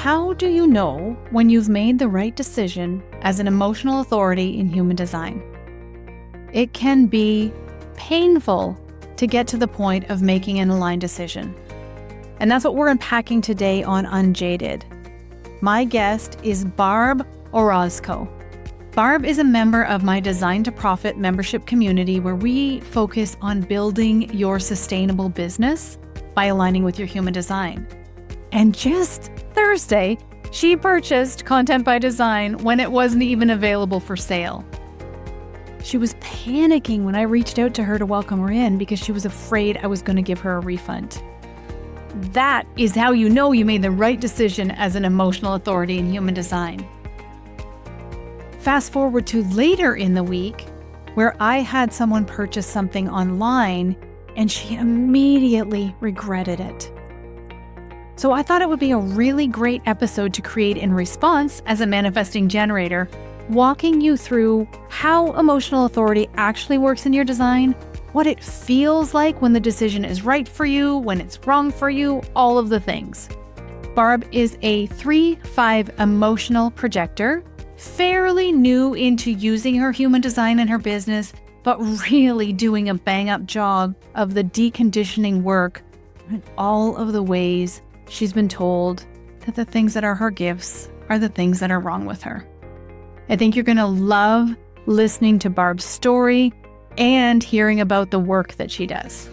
How do you know when you've made the right decision as an emotional authority in human design? It can be painful to get to the point of making an aligned decision. And that's what we're unpacking today on Unjaded. My guest is Barb Orozco. Barb is a member of my Design to Profit membership community where we focus on building your sustainable business by aligning with your human design. And just Thursday, she purchased Content by Design when it wasn't even available for sale. She was panicking when I reached out to her to welcome her in because she was afraid I was going to give her a refund. That is how you know you made the right decision as an emotional authority in human design. Fast forward to later in the week, where I had someone purchase something online and she immediately regretted it. So I thought it would be a really great episode to create in response as a manifesting generator, walking you through how emotional authority actually works in your design, what it feels like when the decision is right for you, when it's wrong for you, all of the things. Barb is a 3/5 emotional projector, fairly new into using her human design in her business, but really doing a bang-up job of the deconditioning work in all of the ways she's been told that the things that are her gifts are the things that are wrong with her. I think you're going to love listening to Barb's story and hearing about the work that she does.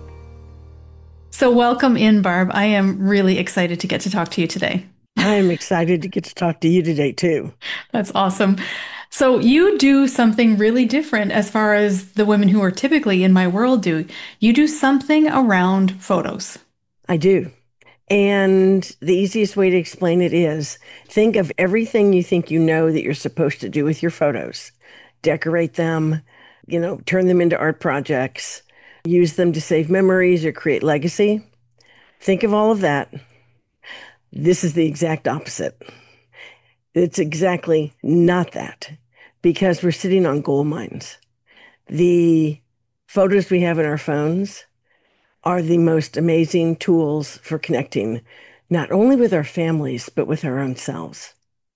So welcome in, Barb. I am really excited to get to talk to you today. I am excited to get to talk to you today, too. That's awesome. So you do something really different as far as the women who are typically in my world do. You do something around photos. I do. And the easiest way to explain it is think of everything you think you know that you're supposed to do with your photos. Decorate them, turn them into art projects, use them to save memories or create legacy. Think of all of that. This is the exact opposite. It's exactly not that because we're sitting on gold mines. The photos we have in our phones are the most amazing tools for connecting, not only with our families, but with our own selves.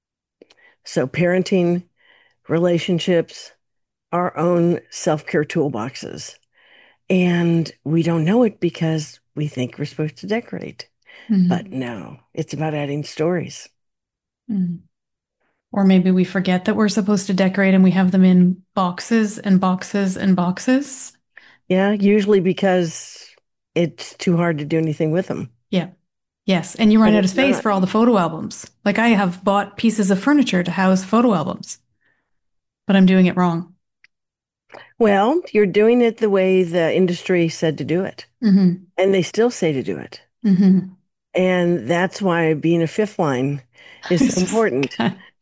So parenting, relationships, our own self-care toolboxes. And we don't know it because we think we're supposed to decorate. Mm-hmm. But no, it's about adding stories. Mm-hmm. Or maybe we forget that we're supposed to decorate and we have them in boxes and boxes and boxes. Yeah, usually because it's too hard to do anything with them. Yeah. Yes. And you run out of space for all the photo albums. Like I have bought pieces of furniture to house photo albums, but I'm doing it wrong. Well, you're doing it the way the industry said to do it. Mm-hmm. And they still say to do it. Mm-hmm. And that's why being a fifth line is so important.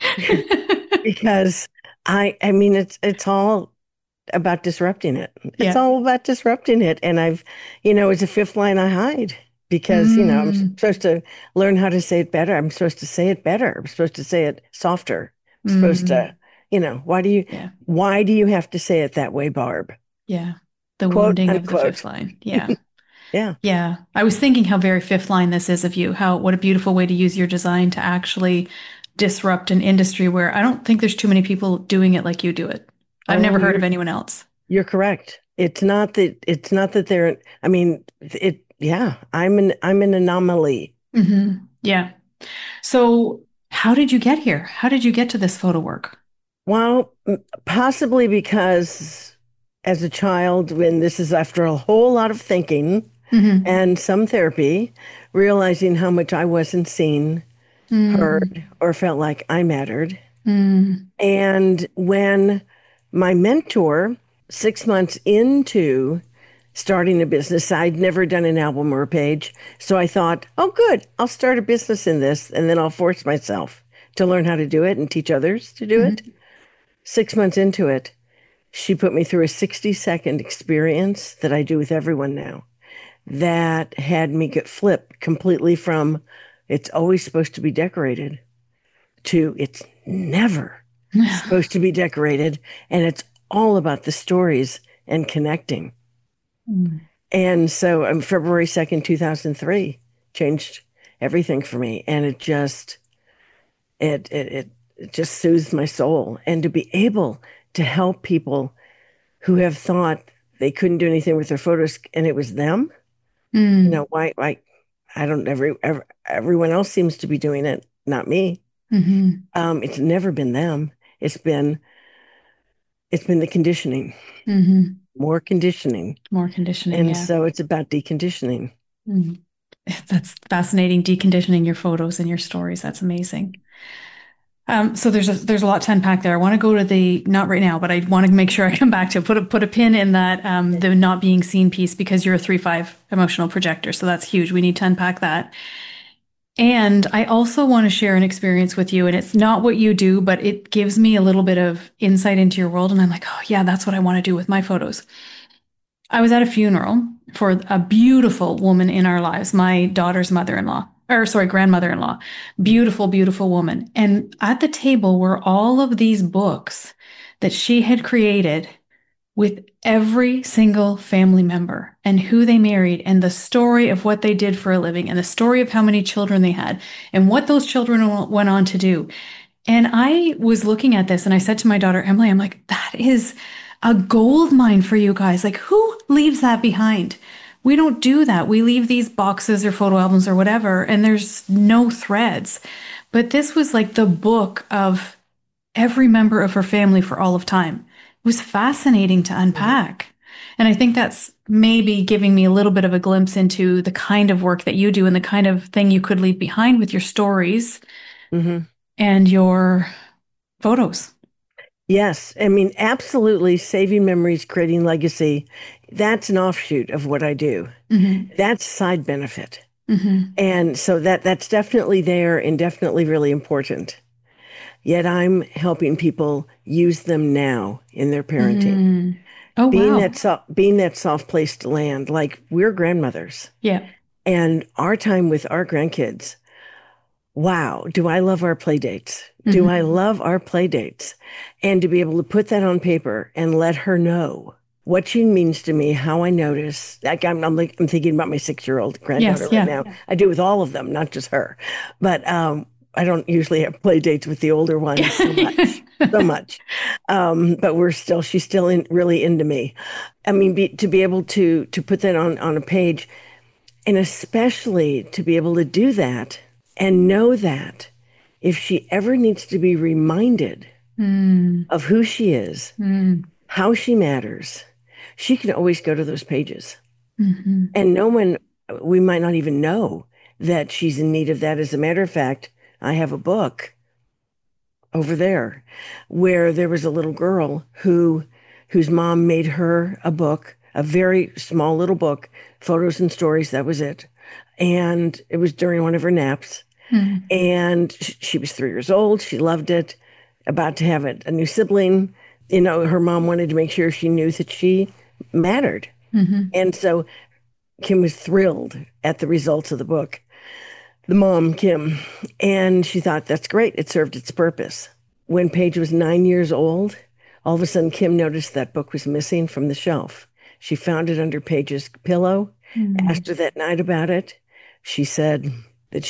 Because I mean, it's all about disrupting it. It's all about disrupting it. And as a fifth line, I hide because, I'm supposed to learn how to say it better. I'm supposed to say it better. I'm supposed to say it softer. I'm supposed to, why do you have to say it that way, Barb? Yeah. The Quote, wounding unquote. of the fifth line. Yeah. Yeah. Yeah. I was thinking how very fifth line this is of you, what a beautiful way to use your design to actually disrupt an industry where I don't think there's too many people doing it like you do it. I've never heard of anyone else. You're correct. It's not that they're, I'm an anomaly. Mm-hmm. Yeah. So how did you get here? How did you get to this photo work? Well, possibly because as a child, when this is after a whole lot of thinking and some therapy, realizing how much I wasn't seen, heard, or felt like I mattered. And when my mentor, 6 months into starting a business, I'd never done an album or a page. So I thought, oh, good, I'll start a business in this, and then I'll force myself to learn how to do it and teach others to do it. 6 months into it, she put me through a 60-second experience that I do with everyone now that had me get flipped completely from it's always supposed to be decorated to it's never supposed to be decorated. And it's all about the stories and connecting. And so February 2nd, 2003 changed everything for me. And it just It just soothes my soul. And to be able to help people who have thought they couldn't do anything with their photos and it was them, Mm. why I don't everyone else seems to be doing it, not me. Mm-hmm. It's never been them. It's been it's been the conditioning, Mm-hmm. more conditioning. More conditioning, And yeah. so it's about deconditioning. Mm. That's fascinating, deconditioning your photos and your stories. That's amazing. So there's a lot to unpack there. I want to go to the not right now, but I want to make sure I come back to put a pin in that the not being seen piece because you're a 3/5 emotional projector, so that's huge. We need to unpack that. And I also want to share an experience with you, and it's not what you do, but it gives me a little bit of insight into your world, and I'm like, oh yeah, that's what I want to do with my photos. I was at a funeral for a beautiful woman in our lives, my daughter's mother-in-law, or sorry, grandmother-in-law. Beautiful, beautiful woman. And at the table were all of these books that she had created with every single family member and who they married and the story of what they did for a living and the story of how many children they had and what those children went on to do. And I was looking at this and I said to my daughter, Emily, I'm like, that is a gold mine for you guys. Like, who leaves that behind? We don't do that. We leave these boxes or photo albums or whatever, and there's no threads. But this was like the book of every member of her family for all of time. It was fascinating to unpack. And I think that's maybe giving me a little bit of a glimpse into the kind of work that you do and the kind of thing you could leave behind with your stories Mm-hmm. and your photos. Yes, I mean, absolutely saving memories, creating legacy. That's an offshoot of what I do. Mm-hmm. That's side benefit. Mm-hmm. And so that's definitely there and definitely really important. Yet I'm helping people use them now in their parenting. Mm-hmm. Oh, wow. Being that soft place to land, like we're grandmothers Yeah. and our time with our grandkids. Wow, do I love our play dates? Do I Mm-hmm. love our play dates? And to be able to put that on paper and let her know what she means to me, how I notice. Like I'm thinking about my 6-year-old granddaughter Yes. right Yeah. now. Yeah. I do with all of them, not just her. But I don't usually have play dates with the older ones so much, so much. But she's still really into me. I mean, to be able to put that on a page, and especially to be able to do that and know that if she ever needs to be reminded Mm-hmm. of who she is, how she matters, she can always go to those pages. Mm-hmm. And no one, we might not even know that she's in need of that. As a matter of fact, I have a book over there where there was a little girl whose mom made her a book, a very small little book, photos and stories, that was it. And it was during one of her naps. Mm-hmm. And she was 3 years old. She loved it, about to have a new sibling. Her mom wanted to make sure she knew that she mattered. Mm-hmm. And so Kim was thrilled at the results of the book, the mom, Kim. And she thought, that's great. It served its purpose. When Paige was 9 years old, all of a sudden, Kim noticed that book was missing from the shelf. She found it under Paige's pillow, asked her that night about it. She said that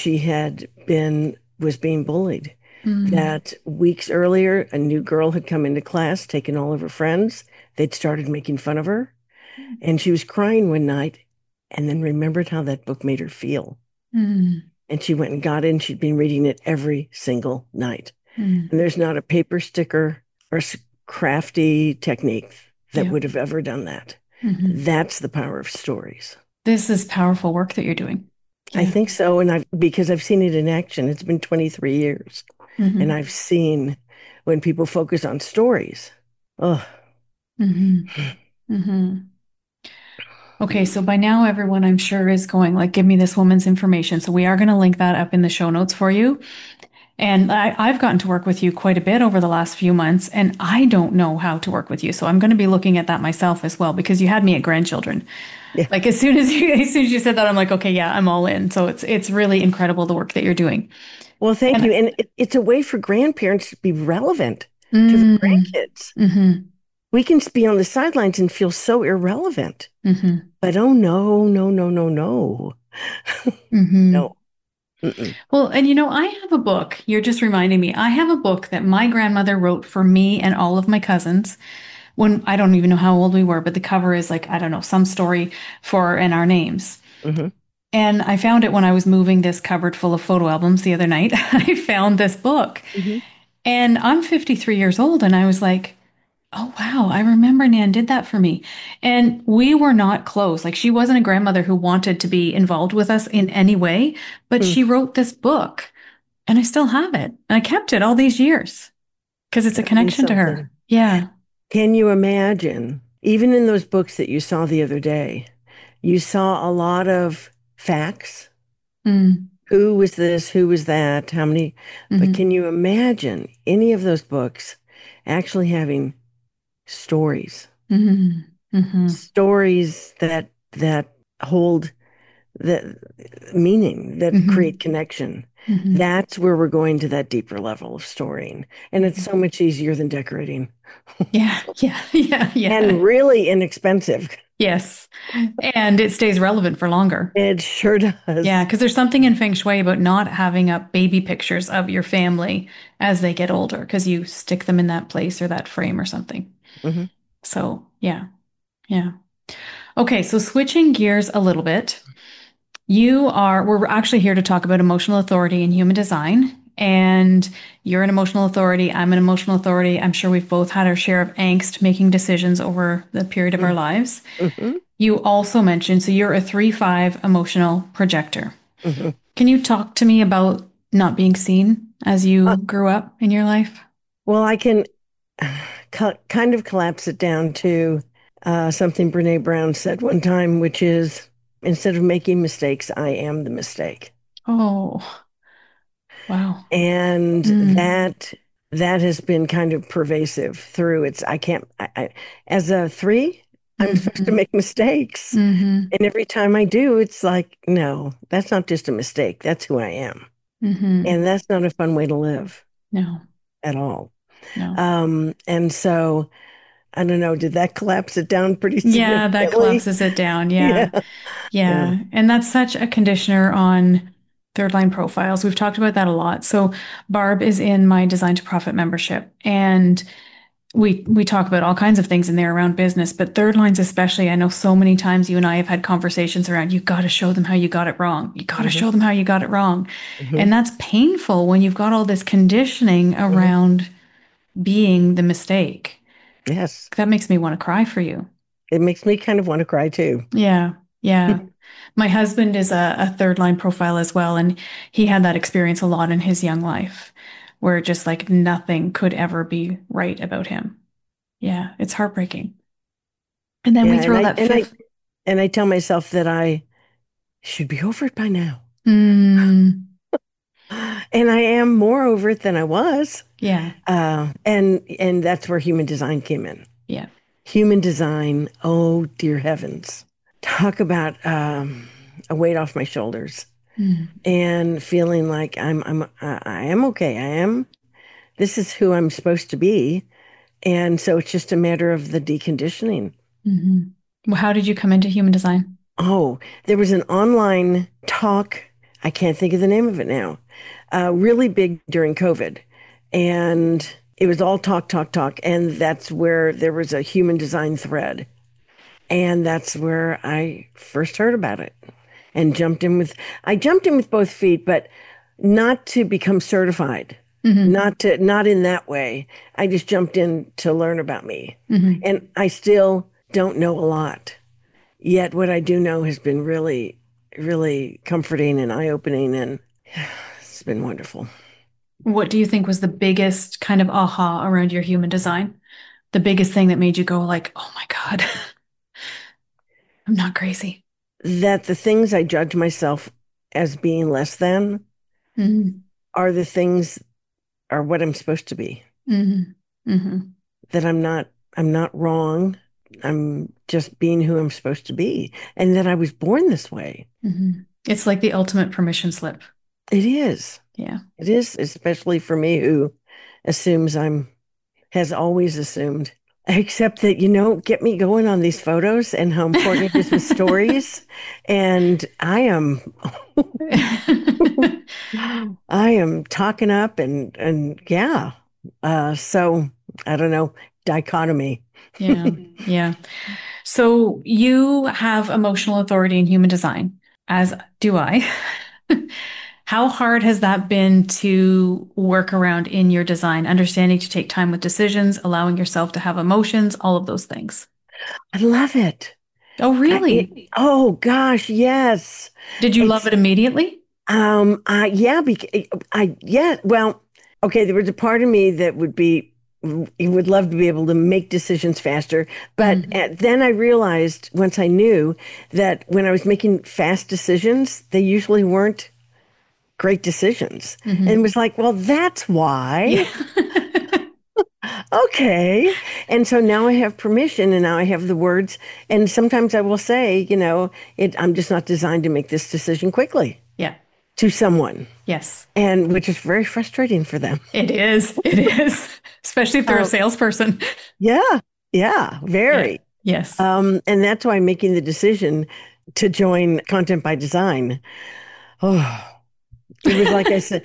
was being bullied. Mm-hmm. That weeks earlier, a new girl had come into class, taken all of her friends. They'd started making fun of her. And she was crying one night and then remembered how that book made her feel. Mm-hmm. And she went and got it, and she'd been reading it every single night. Mm-hmm. And there's not a paper sticker or crafty technique that Yeah. would have ever done that. Mm-hmm. That's the power of stories. This is powerful work that you're doing. I Yeah. think so. And because I've seen it in action. It's been 23 years. Mm-hmm. And I've seen when people focus on stories. Oh, Mm-hmm. Mm-hmm. Okay, so by now everyone I'm sure is going like, give me this woman's information. So we are going to link that up in the show notes for you. And I've gotten to work with you quite a bit over the last few months, and I don't know how to work with you. So I'm going to be looking at that myself as well, because you had me at grandchildren. yeah. Like as soon as you said that, I'm like, okay, yeah, I'm all in. So it's really incredible the work that you're doing. Well, thank And you. And it's a way for grandparents to be relevant to the mm, grandkids. mm-hmm, We can be on the sidelines and feel so irrelevant. mm-hmm, But oh, no, no, no, no, no. mm-hmm. No. Mm-mm. Well, and I have a book. You're just reminding me. I have a book that my grandmother wrote for me and all of my cousins when I don't even know how old we were, but the cover is like, I don't know, some story for and our names. Mm-hmm. And I found it when I was moving this cupboard full of photo albums the other night. I found this book. Mm-hmm. And I'm 53 years old, and I was like, oh, wow, I remember Nan did that for me. And we were not close. Like, she wasn't a grandmother who wanted to be involved with us in any way, but Mm. she wrote this book, and I still have it. And I kept it all these years because it's a That means connection to her. something. Yeah. Can you imagine, even in those books that you saw the other day, you saw a lot of facts. Mm, Who was this? Who was that? How many? But hmm can you imagine any of those books actually having stories? hmm hmm Stories that hold the meaning, that hmm create connection. hmm That's where we're going to that deeper level of storying. And it's so much easier than decorating Yeah, yeah, yeah, yeah. and really inexpensive. Yes. And it stays relevant for longer. It sure Yeah, does. because there's something in Feng Shui about not having up baby pictures of your family as they get older, because you stick them in that place or that frame or something. Hmm. So, yeah, yeah. Okay, so switching gears a little bit, we're actually here to talk about emotional authority in human design. And you're an emotional authority, I'm an emotional authority. I'm sure we've both had our share of angst making decisions over the period of our lives. Hmm. You also mentioned, so you're a 3-5 emotional projector. Hmm. Can you talk to me about not being seen as you grew up in your life? Well, I can kind of collapse it down to something Brene Brown said one time, which is instead of making mistakes, I am the mistake. Oh, wow. And Mm, that has been kind of pervasive through it's I can't as a three, I'm supposed to hmm make mistakes. hmm And every time I do, it's like, no, that's not just a mistake. That's who I am. hmm And that's not a fun way to live No, at all. no. And so I don't know, did that collapse it down pretty Yeah, that significantly? collapses it down. Yeah. Yeah. Yeah. Yeah. And that's such a conditioner on third line profiles. We've talked about that a lot. So Barb is in my Design to Profit membership, and we talk about all kinds of things in there around business, but third lines especially. I know so many times you and I have had conversations around you got to show them how you got it wrong. You got to Hmm. show them how you got it wrong. Hmm. And that's painful when you've got all this conditioning Hmm. around being the mistake. Yes. That makes me want to cry for you. It makes me kind of want to cry too. Yeah. Yeah. My husband is a third line profile as well, and he had that experience a lot in his young life where just like nothing could ever be right about him. Yeah, it's heartbreaking. And then we Yeah, throw that fifth. and I tell myself that I should be over it by now. Mm, And I am more over it than I was. yeah, And that's where human design came in. yeah. Human design, oh dear heavens. Talk about a weight off my shoulders Mm, and feeling like I am okay. I am this is who I'm supposed to be. And so it's just a matter of the deconditioning. hmm Well, how did you come into human design? Oh, there was an online talk. I can't think of the name of it now. Really big during COVID. And it was all talk, talk, talk. And that's where there was a human design thread. And that's where I first heard about it and I jumped in with both feet, but not to become certified, Hmm not in that way. I just jumped in to learn about me. hmm And I still don't know a lot. Yet what I do know has been really, really comforting and eye-opening, and it's been wonderful. What do you think was the biggest kind of aha around your human design? The biggest thing that made you go like, "Oh my God, I'm not crazy." That the things I judge myself as being less than Hmm are the things are what I'm supposed to be. hmm hmm That I'm not wrong. I'm just being who I'm supposed to be. And that I was born this way. hmm It's like the ultimate permission slip. It is. Yeah. It is, especially for me who assumes has always assumed. Except that, get me going on these photos and how important it is with stories. And I am I am talking up and yeah. So I don't know, dichotomy. Yeah. Yeah. So you have emotional authority in human design, as do I. How hard has that been to work around in your design, understanding to take time with decisions, allowing yourself to have emotions, all of those things? I love it. Oh, really? Oh gosh, yes. Did you love It's it immediately? yeah, yeah, well, okay, there was a part of me that would love to be able to make decisions faster, but Mm, then I realized once I knew that when I was making fast decisions, they usually weren't great decisions. And it hmm was like, well, that's Yeah. why. Okay. And so now I have permission and now I have the words. And sometimes I will say, I'm just not designed to make this decision quickly Yeah. to someone. Yes. And which is very frustrating for them. It is. It is. Especially if they're a Um, salesperson. yeah, yeah, Yeah. very. Yes. And that's why I'm making the decision to join Content by Design. Oh, it was like I said,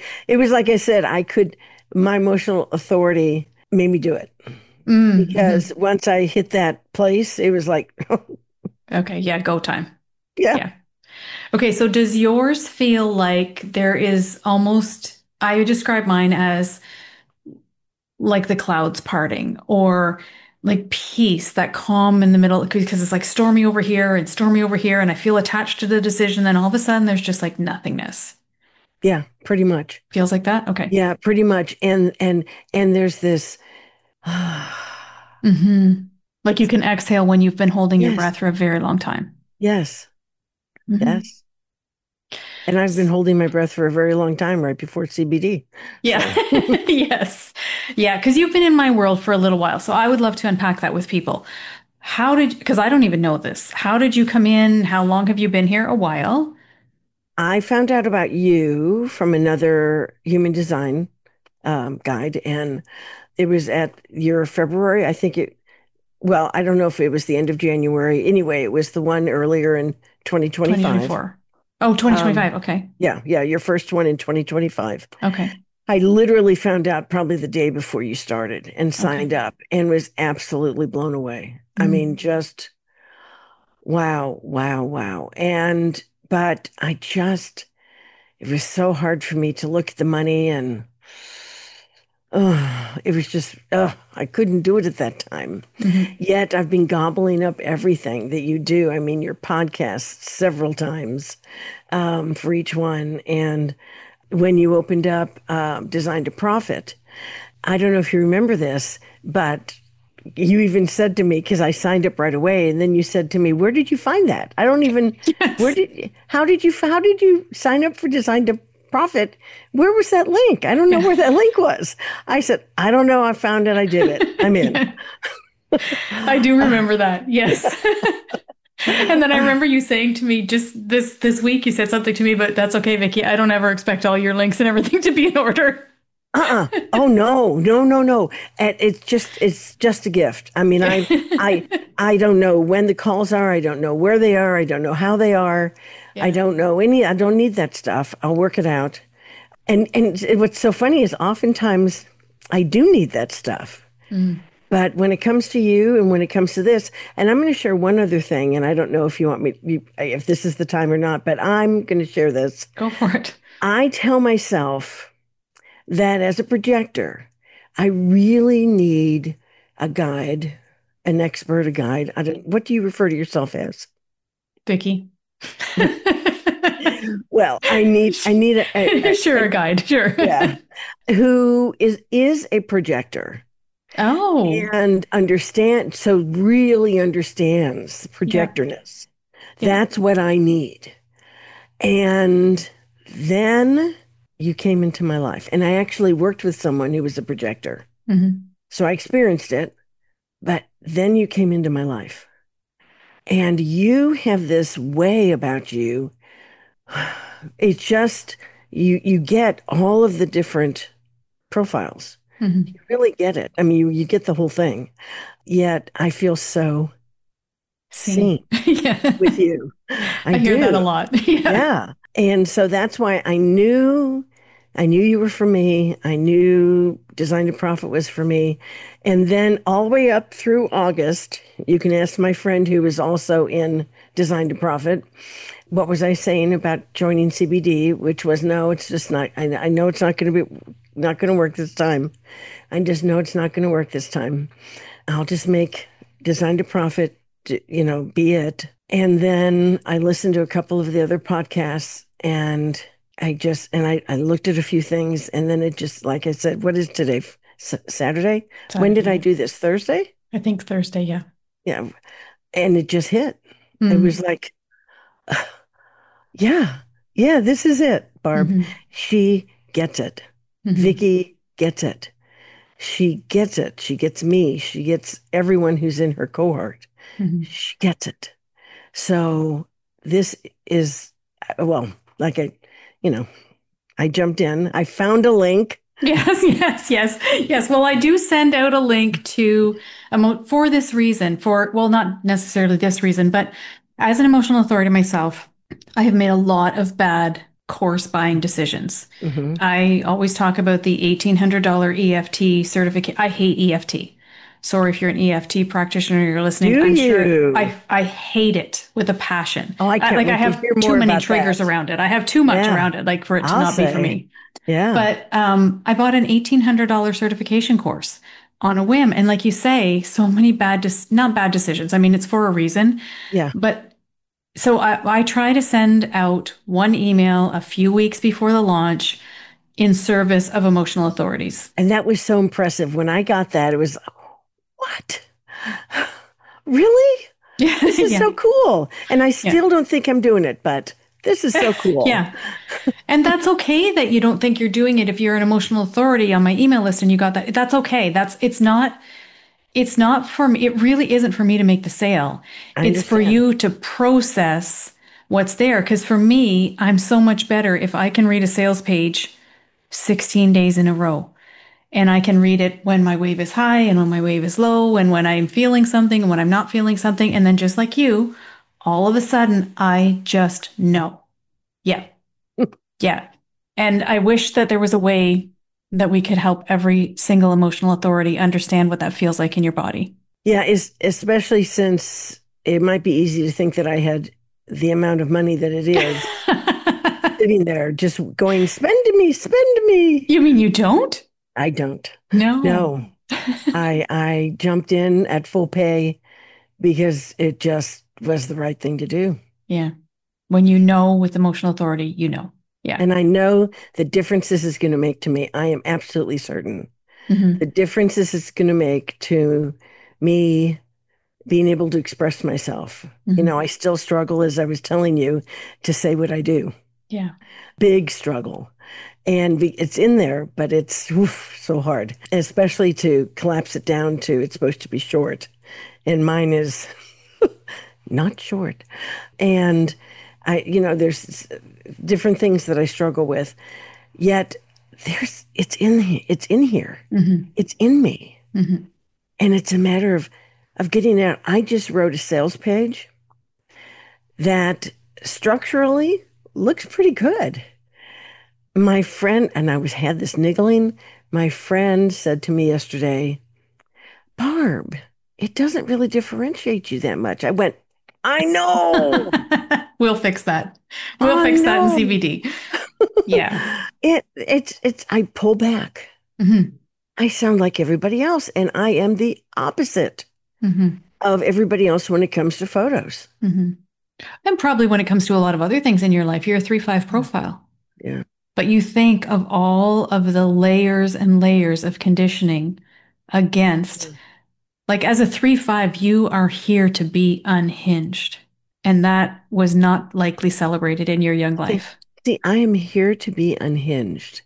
my emotional authority made me do it because Mm-hmm. once I hit that place, it was like, Okay. Yeah. Go time. yeah. Yeah. Okay. So does yours feel like there is almost, I would describe mine as like the clouds parting or like peace, that calm in the middle, because it's like stormy over here and stormy over here. And I feel attached to the decision. Then all of a sudden there's just like nothingness. Yeah, pretty much. Feels like that? Okay. Yeah, pretty much. And there's this hmm Like you can exhale when you've been holding your yes, breath for a very long time. yes, hmm yes. And I've been holding my breath for a very long time right before CBD. Yeah. So Yes. Yeah. Because you've been in my world for a little while. So I would love to unpack that with people. Because I don't even know this. How did you come in? How long have you been here? A while. I found out about you from another human design guide, and it was at your February. Well, I don't know if it was the end of January. Anyway, it was the one earlier in 2025. 2024. Oh, Um, 2025. Okay. yeah, your first one in 2025. Okay. I literally found out probably the day before you started and Okay. signed up and was absolutely blown away. I mean, Mm. just wow, wow, wow. But it was so hard for me to look at the money and it was just, I couldn't do it at that time. hmm Yet I've been gobbling up everything that you do. I mean, your podcasts several times for each one. And when you opened up Design to Profit, I don't know if you remember this, but you even said to me, because I signed up right away, and then you said to me, "Where did you find that? I don't even, Yes. how did you sign up for Design to Profit? Where was that link? I don't know Yeah. where that link was." I said, "I don't know. I found it. I did it. I'm in." Yeah. I do remember that. Yes. And then I remember you saying to me just this week, you said something to me, but that's okay, Vicky. I don't ever expect all your links and everything to be in order. Oh no, no, no, no. And it's just a gift. I mean, I don't know when the calls are. I don't know where they are. I don't know how they are. Yeah. I don't need that stuff. I'll work it out. And what's so funny is oftentimes I do need that stuff. Mm. But when it comes to you and when it comes to this, and I'm going to share one other thing, and I don't know if you want if this is the time or not, but I'm going to share this. Go for it. I tell myself that as a projector, I really need a guide, an expert, a guide. What do you refer to yourself as? Vicky. Well, I need Sure, a guide. Sure. yeah, who is a projector Oh, and really understands yeah. projectorness. Yeah. That's what I need. And then you came into my life, and I actually worked with someone who was a projector. hmm So I experienced it, but then you came into my life. And you have this way about you. It's just you get all of the different profiles. hmm You really get it. I mean, you get the whole thing. Yet I feel so Seen. seen Yeah. with you. I I hear that a do. lot. Yeah. Yeah. And so that's why I knew I knew you were for me. I knew Design to Profit was for me. And then all the way up through August, you can ask my friend who was also in Design to Profit, what was I saying about joining CBD, which was no, it's just not, I know it's not going to work this time. I just know it's not going to work this time. I'll just make Design to Profit, be it. And then I listened to a couple of the other podcasts and I looked at a few things and then it just, like I said, what is today? Saturday? When did I do this? Thursday? I think Thursday, yeah. Yeah. And it just hit. It was like, yeah, this is it, Barb. She gets it. Vicky gets it. She gets it. She gets me. She gets everyone who's in her cohort. She gets it. So this is, well, like I jumped in. I found a link. Yes. Well, I do send out a link to for this reason, not necessarily this reason, but as an emotional authority myself, I have made a lot of bad course buying decisions. I always talk about the $1,800 EFT certificate. I hate EFT. Sorry if you're an EFT practitioner, you're listening. Sure I hate it with a passion. Oh, I can't I have too many triggers around it. I have too much around it, like for it to not be for me. Yeah. But I bought an $1,800 certification course on a whim. And like you say, so many not bad decisions. I mean, it's for a reason. Yeah. But so I try to send out one email a few weeks before the launch in service of emotional authorities. And that was so impressive. When I got that, it was, what? Really? This is so cool. And I still don't think I'm doing it, but this is so cool. Yeah. And that's okay that you don't think you're doing it if you're an emotional authority on my email list and you got that. That's okay. It's not for me. It really isn't for me to make the sale. It's for you to process what's there. Because for me, I'm so much better if I can read a sales page 16 days in a row. And I can read it when my wave is high and when my wave is low and when I'm feeling something and when I'm not feeling something. And then just like you, all of a sudden, I just know. Yeah. Yeah. And I wish that there was a way that we could help every single emotional authority understand what that feels like in your body. Yeah, especially since it might be easy to think that I had the amount of money that it is sitting there just going, spend me. You mean you don't? I don't. No. I jumped in at full pay because it just was the right thing to do. Yeah. When you know with emotional authority, you know. Yeah. And I know the difference this is going to make to me. I am absolutely certain. The difference this is going to make to me being able to express myself. I still struggle, as I was telling you, to say what I do. Yeah. Big struggle. And it's in there, but it's so hard, especially to collapse it down to it's supposed to be short. And mine is not short. And there's different things that I struggle with, yet it's in here. It's in me. And it's a matter of getting out. I just wrote a sales page that structurally looks pretty good. My friend, and had this niggling, my friend said to me yesterday, Barb, it doesn't really differentiate you that much. I went, I know. We'll fix that. We'll fix that in CBD. Yeah. It's I pull back. I sound like everybody else, and I am the opposite of everybody else when it comes to photos. And probably when it comes to a lot of other things in your life, you're a 3-5 profile. Yeah. But you think of all of the layers and layers of conditioning against, like as a 3-5, you are here to be unhinged. And that was not likely celebrated in your young life. See, I am here to be unhinged.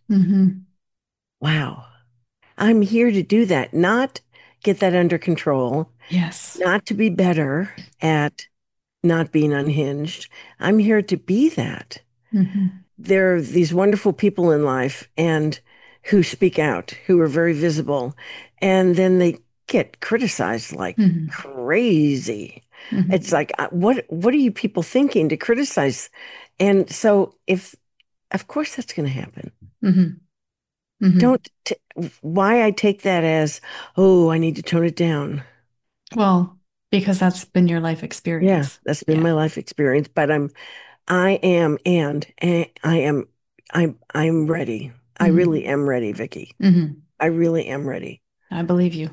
Wow. I'm here to do that, not get that under control. Yes. Not to be better at not being unhinged. I'm here to be that. There are these wonderful people in life and who speak out, who are very visible, and then they get criticized like crazy. It's like, what are you people thinking to criticize? And so of course that's going to happen. Mm-hmm. Mm-hmm. Why I take that as, oh, I need to tone it down. Well, because that's been your life Yeah, experience. that's been Yeah. my life experience, but I am, and I'm ready. I Mm-hmm. really am ready, Vicky. Mm-hmm. I really am ready. I believe you.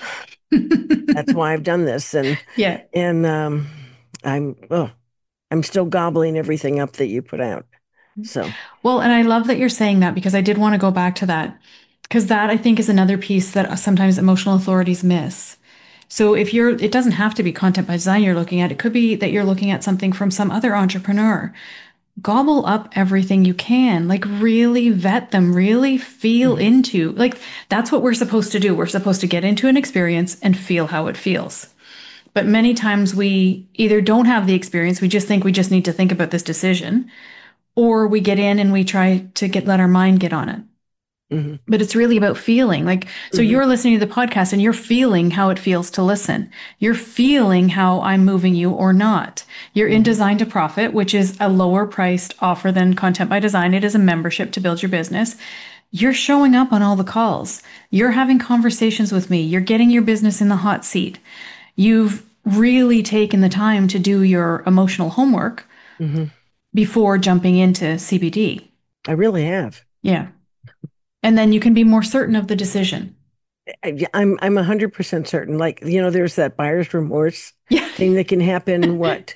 That's why I've done this, Yeah. and I'm oh, I'm still gobbling everything up that you put out. So, Well, and I love that you're saying that because I did want to go back to that because that I think is another piece that sometimes emotional authorities miss. So if you're, it doesn't have to be content by design you're looking at. It could be that you're looking at something from some other entrepreneur. Gobble up everything you can, like really vet them, really feel mhm, into, like that's what we're supposed to do. We're supposed to get into an experience and feel how it feels. But many times we either don't have the experience, we just think we just need to think about this decision, or we get in and we try to let our mind get on it. mhm, But it's really about feeling like, so mhm, you're listening to the podcast and you're feeling how it feels to listen. You're feeling how I'm moving you or not. You're in mhm, Design to Profit, which is a lower priced offer than Content by Design. It is a membership to build your business. You're showing up on all the calls. You're having conversations with me. You're getting your business in the hot seat. You've really taken the time to do your emotional homework mhm. before jumping into CBD. I really have. Yeah. And then you can be more certain of the decision. I'm 100% certain. Like, there's that buyer's remorse Yeah. thing that can happen, what,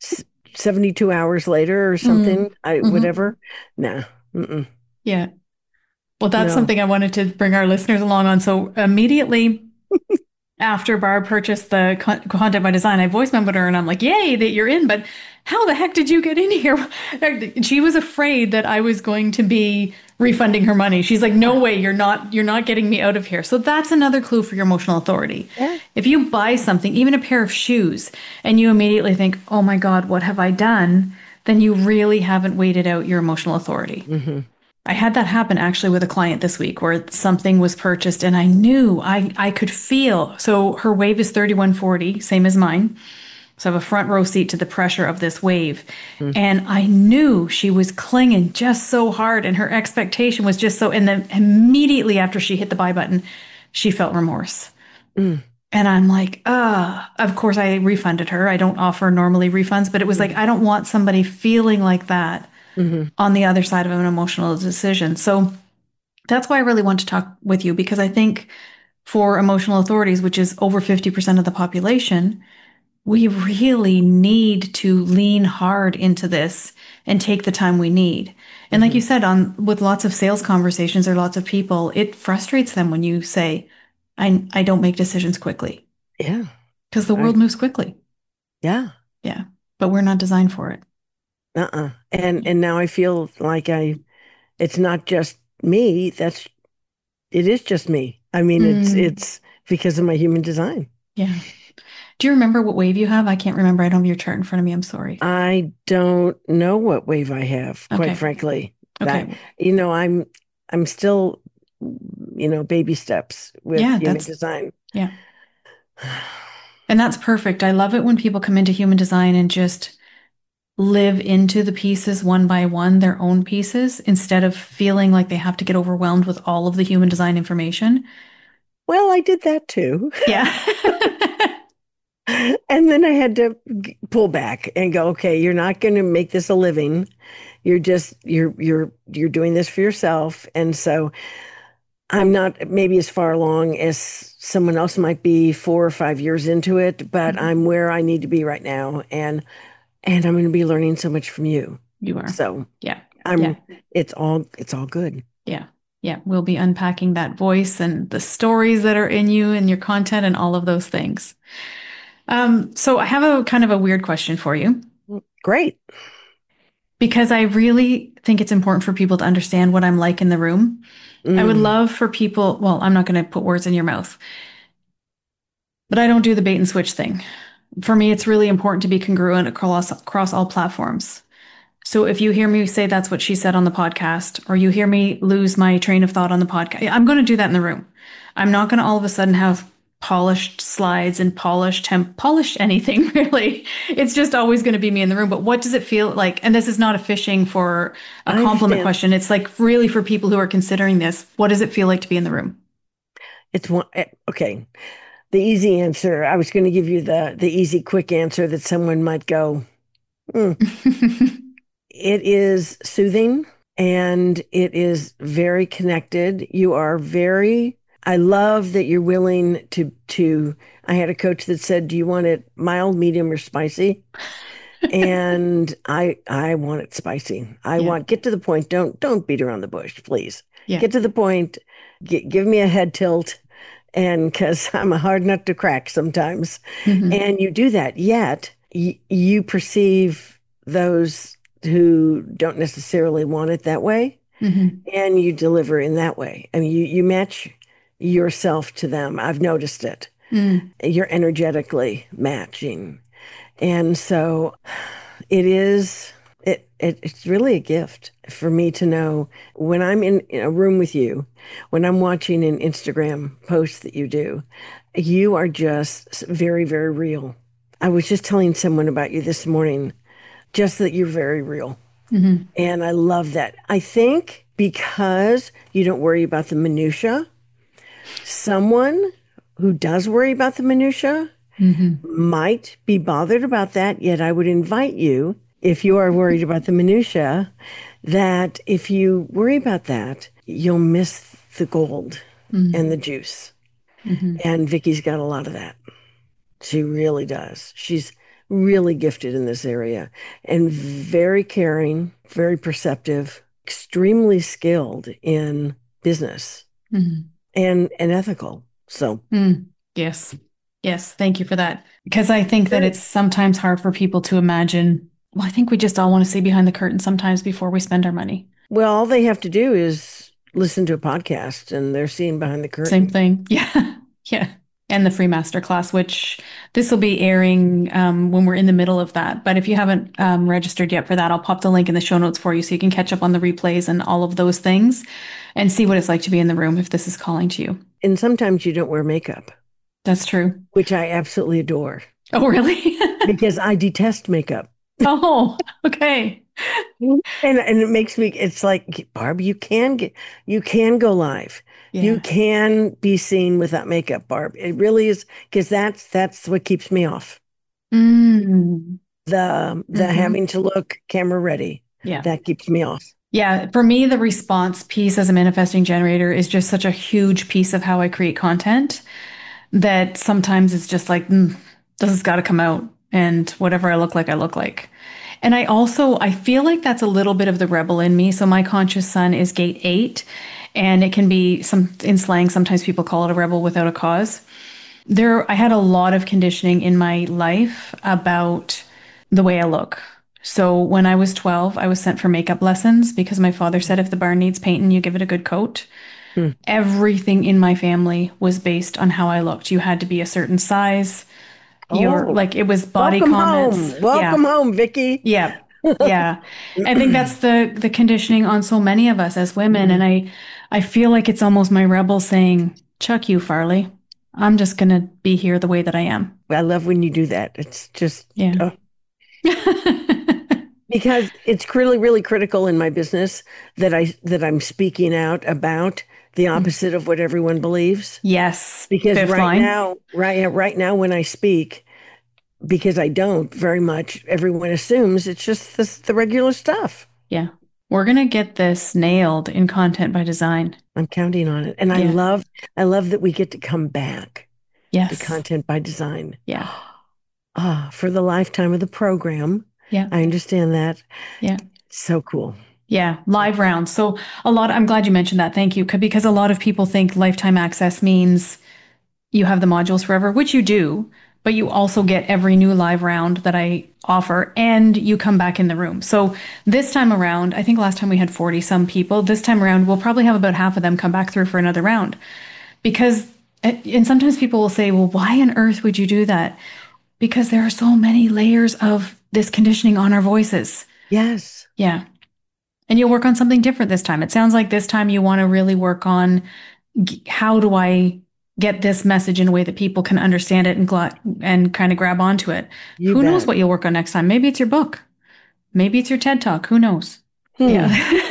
72 hours later or Mm. something? Hmm. Whatever. Nah. Mm-mm. Yeah. Well, that's No. something I wanted to bring our listeners along on. So immediately after Barb purchased the Content by Design, I voice memoed her and I'm like, yay, that you're in, but how the heck did you get in here? She was afraid that I was going to be refunding her money. She's like, no way, you're not getting me out of here. So that's another clue for your emotional authority. Yeah. If you buy something, even a pair of shoes, and you immediately think, oh my God, what have I done? Then you really haven't weighted out your emotional authority. Hmm. I had that happen actually with a client this week where something was purchased and I knew I could feel. So her wave is 3140, same as mine. So I have a front row seat to the pressure of this wave. And I knew she was clinging just so hard and her expectation was just so. And then immediately after she hit the buy button, she felt remorse. Mm-hmm. And I'm like, of course I refunded her. I don't offer normally refunds, but it was like, I don't want somebody feeling like that Hmm. on the other side of an emotional decision. So that's why I really want to talk with you because I think for emotional authorities, which is over 50% of the population, we really need to lean hard into this and take the time we need. And like Hmm. you said, on with lots of sales conversations or lots of people, it frustrates them when you say, I don't make decisions quickly Yeah. because the world I, moves quickly. yeah. Yeah. But we're not designed for it. Uh-uh. And now I feel like it's not just me. It is just me. I mean, Mm, it's because of my human design. yeah. Do you remember what wave you have? I can't remember. I don't have your chart in front of me. I'm sorry. I don't know what wave I have, quite Okay. frankly. That, Okay. I'm still, baby steps with Yeah, human design. yeah. And that's perfect. I love it when people come into human design and just live into the pieces one by one, their own pieces, instead of feeling like they have to get overwhelmed with all of the human design information. Well, I did that too. Yeah. And then I had to pull back and go, okay, you're not going to make this a living. You're doing this for yourself. And so I'm not maybe as far along as someone else might be 4 or 5 years into it, but I'm where I need to be right now. And I'm going to be learning so much from you. You are. So Yeah. Yeah. I'm it's all good. Yeah. Yeah. We'll be unpacking that voice and the stories that are in you and your content and all of those things. So I have a kind of a weird question for you Great. because I really think it's important for people to understand what I'm like in the room. I would Mm, love for people, well, I'm not going to put words in your mouth, but I don't do the bait and switch thing. For me, it's really important to be congruent across all platforms. So if you hear me say that's what she said on the podcast, or you hear me lose my train of thought on the podcast, I'm going to do that in the room. I'm not going to all of a sudden have polished slides and polished anything really. It's just always going to be me in the room. But what does it feel like? And this is not a fishing for a compliment question. It's like really for people who are considering this, what does it feel like to be in the room? It's one, okay. The easy answer, I was going to give you the easy, quick answer that someone might go, It is soothing and it is very connected. I love that you're willing to, I had a coach that said, do you want it mild, medium, or spicy? And I want it spicy. I want, get to the point. Don't beat around the bush, please. Yeah. Get to the point. Give me a head tilt. And because I'm a hard nut to crack sometimes. And you do that, yet you perceive those who don't necessarily want it that way, and you deliver in that way. I mean, you match yourself to them. I've noticed it. You're energetically matching. And so it's really a gift for me to know when I'm in a room with you, when I'm watching an Instagram post that you do, you are just very, very real. I was just telling someone about you this morning, just that you're very real. And I love that. I think because you don't worry about the minutia, someone who does worry about the minutia might be bothered about that. Yet I would invite you, if you are worried about the minutia, that if you worry about that, you'll miss the gold and the juice. And Vicki's got a lot of that. She really does. She's really gifted in this area and very caring, very perceptive, extremely skilled in business and ethical. So yes. Thank you for that. Because I think that it's sometimes hard for people to imagine. Well, I think we just all want to see behind the curtain sometimes before we spend our money. Well, all they have to do is listen to a podcast and they're seeing behind the curtain. Same thing. Yeah. And the free masterclass, which this will be airing when we're in the middle of that. But if you haven't registered yet for that, I'll pop the link in the show notes for you so you can catch up on the replays and all of those things and see what it's like to be in the room if this is calling to you. And sometimes you don't wear makeup. That's true. Which I absolutely adore. Oh, really? Because I detest makeup. Oh, okay. And it makes me, it's like, Barb, you can go live. Yeah. You can be seen without makeup, Barb. It really is, because that's what keeps me off. The having to look camera ready. Yeah. That keeps me off. Yeah. For me, the response piece as a manifesting generator is just such a huge piece of how I create content that sometimes it's just like, this has got to come out, and whatever I look like, I look like. And I feel like that's a little bit of the rebel in me. So my conscious sun is gate 8, and it can be in slang, sometimes people call it a rebel without a cause. I had a lot of conditioning in my life about the way I look. So when I was 12, I was sent for makeup lessons because my father said, if the barn needs painting, you give it a good coat. Everything in my family was based on how I looked. You had to be a certain size. It was body comments. Welcome home, Vicki. Yeah. I think that's the conditioning on so many of us as women. And I feel like it's almost my rebel saying, chuck you, Farley. I'm just going to be here the way that I am. I love when you do that. It's just, because it's really, really critical in my business that I'm speaking out about the opposite of what everyone believes. Yes. Because right now when I speak, because I don't very much, everyone assumes it's just the regular stuff. Yeah. We're going to get this nailed in Content by Design. I'm counting on it. And I love that we get to come back to Content by Design. Yeah. For the lifetime of the program. Yeah. I understand that. Yeah. So cool. Yeah, live rounds. So I'm glad you mentioned that. Thank you. Because a lot of people think lifetime access means you have the modules forever, which you do, but you also get every new live round that I offer, and you come back in the room. So this time around, I think last time we had 40 some people. This time around, we'll probably have about half of them come back through for another round. And sometimes people will say, well, why on earth would you do that? Because there are so many layers of this conditioning on our voices. Yes. Yeah. And you'll work on something different this time. It sounds like this time you want to really work on how do I get this message in a way that people can understand it and kind of grab onto it. Who knows what you'll work on next time? Maybe it's your book. Maybe it's your TED Talk. Who knows? Yeah.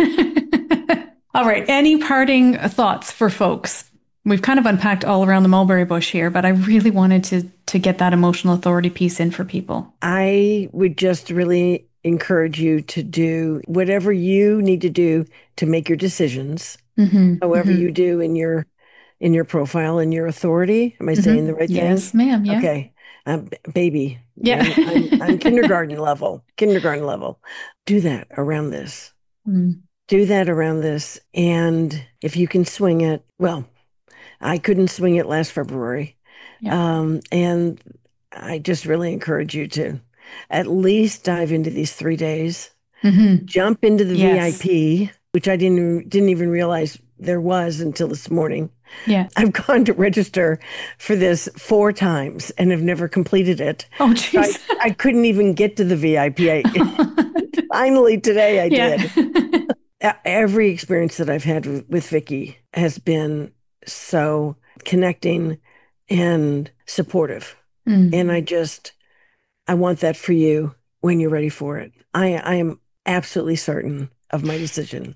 All right. Any parting thoughts for folks? We've kind of unpacked all around the mulberry bush here, but I really wanted to get that emotional authority piece in for people. I would just really encourage you to do whatever you need to do to make your decisions, however you do in your profile and your authority. Am I saying the right thing? Yes, ma'am. Yeah. Okay. Baby. Yeah. I'm kindergarten level. Do that around this. Do that around this. And if you can swing it, well, I couldn't swing it last February. Yeah. And I just really encourage you to at least dive into these 3 days, jump into the VIP, which I didn't even realize there was until this morning. Yeah. I've gone to register for this 4 times and have never completed it. Oh, jeez. I couldn't even get to the VIP. Finally, today I did. Every experience that I've had with Vicki has been so connecting and supportive. And I want that for you when you're ready for it. I am absolutely certain of my decision.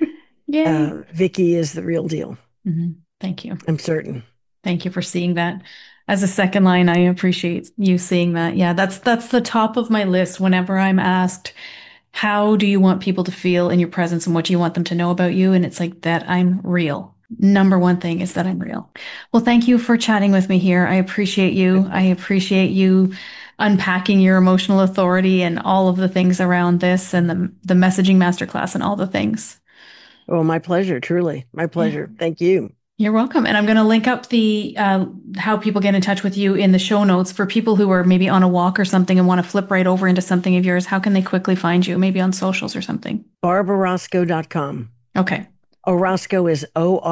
Vicki is the real deal. Thank you. I'm certain. Thank you for seeing that. As a second line, I appreciate you seeing that. Yeah, that's the top of my list whenever I'm asked, how do you want people to feel in your presence and what do you want them to know about you? And it's like that I'm real. Number one thing is that I'm real. Well, thank you for chatting with me here. I appreciate you. I appreciate you unpacking your emotional authority and all of the things around this and the messaging masterclass and all the things. Oh, my pleasure. Truly. My pleasure. Yeah. Thank you. You're welcome. And I'm going to link up the how people get in touch with you in the show notes for people who are maybe on a walk or something and want to flip right over into something of yours. How can they quickly find you? Maybe on socials or something. BarbOrozco.com. Okay. Orozco is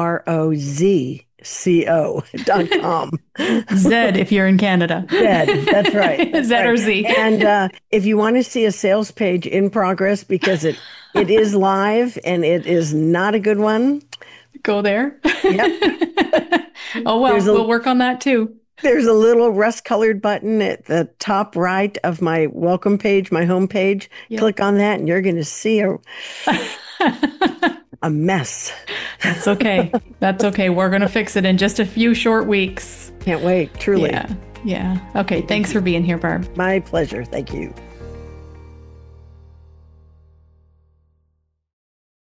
OROZCO.com. Z if you're in Canada. Z, that's right. That's Z right. or Z. And if you want to see a sales page in progress, because it is live and it is not a good one. Go there. Yep. Oh, well, we'll work on that too. There's a little rust-colored button at the top right of my welcome page, my home page. Yep. Click on that and you're going to see a mess. That's okay. That's okay. We're going to fix it in just a few short weeks. Can't wait. Truly. Yeah. Okay. Thanks for being here, Barb. My pleasure. Thank you.